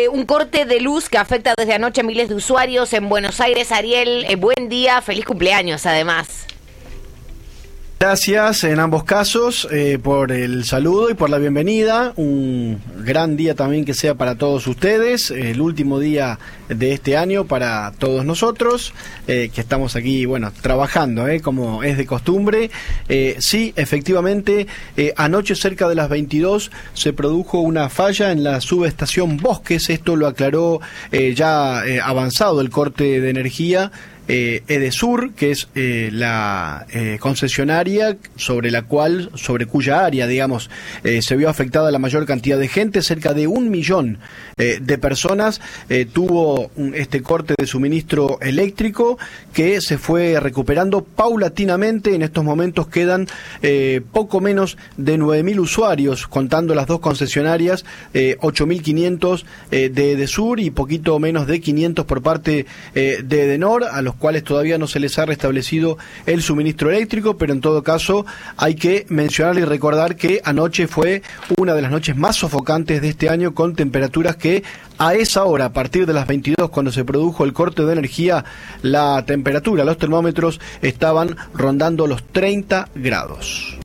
un corte de luz que afecta desde anoche a miles de usuarios en Buenos Aires. Ariel, buen día, feliz cumpleaños además. Gracias en ambos casos por el saludo y por la bienvenida. Un gran día también que sea para todos ustedes, el último día de este año para todos nosotros, que estamos aquí, bueno, trabajando, como es de costumbre. Sí, efectivamente, anoche cerca de las 22 se produjo una falla en la subestación Bosques. Esto lo aclaró ya avanzado el corte de energía. Edesur, que es la concesionaria sobre cuya área, digamos, se vio afectada la mayor cantidad de gente. Cerca de 1 millón de personas tuvo este corte de suministro eléctrico que se fue recuperando paulatinamente. En estos momentos quedan poco menos de 9.000 usuarios, contando las dos concesionarias, 8.500 de Edesur y poquito menos de 500 por parte de Edenor, a los cuales todavía no se les ha restablecido el suministro eléctrico, pero en todo caso hay que mencionar y recordar que anoche fue una de las noches más sofocantes de este año, con temperaturas que a esa hora, a partir de las 22, cuando se produjo el corte de energía, la temperatura, los termómetros estaban rondando los 30 grados.